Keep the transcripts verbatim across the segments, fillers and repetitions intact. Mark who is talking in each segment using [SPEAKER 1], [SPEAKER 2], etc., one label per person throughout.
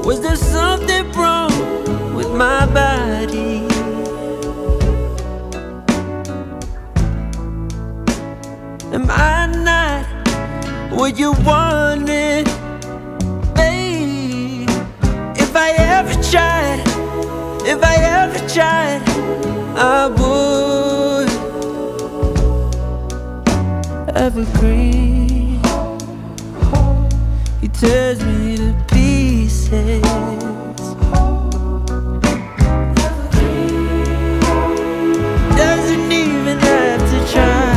[SPEAKER 1] Was there something wrong with my body? Am I not what you wanted, babe? If I ever tried, if I ever tried, I would. Evergreen, he tears me to pieces. Doesn't even have to try.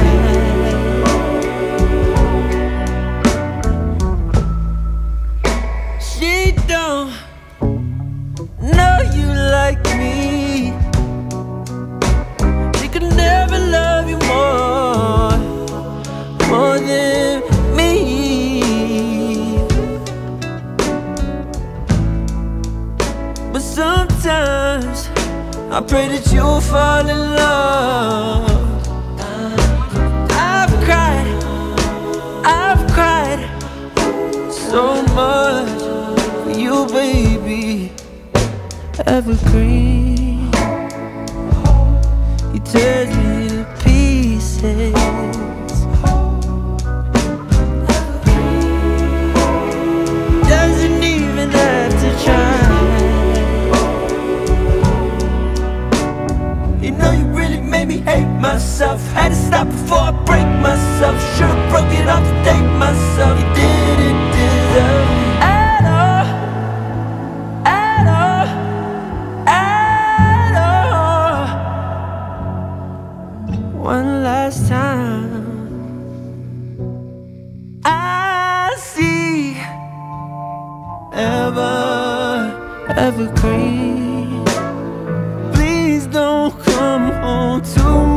[SPEAKER 1] She don't know you like me. She could never love you more, more than me. But sometimes I pray that you'll fall in love. I've cried, I've cried so much for you, baby. Evergreen, he tears me to pieces. Doesn't even have to try. You know you really made me hate myself. Had to stop before I break myself. Should've broke it off to thank myself. You didn't deserve me at all, at all, at all. One last time I see ever, evergreen. Please don't come home to me.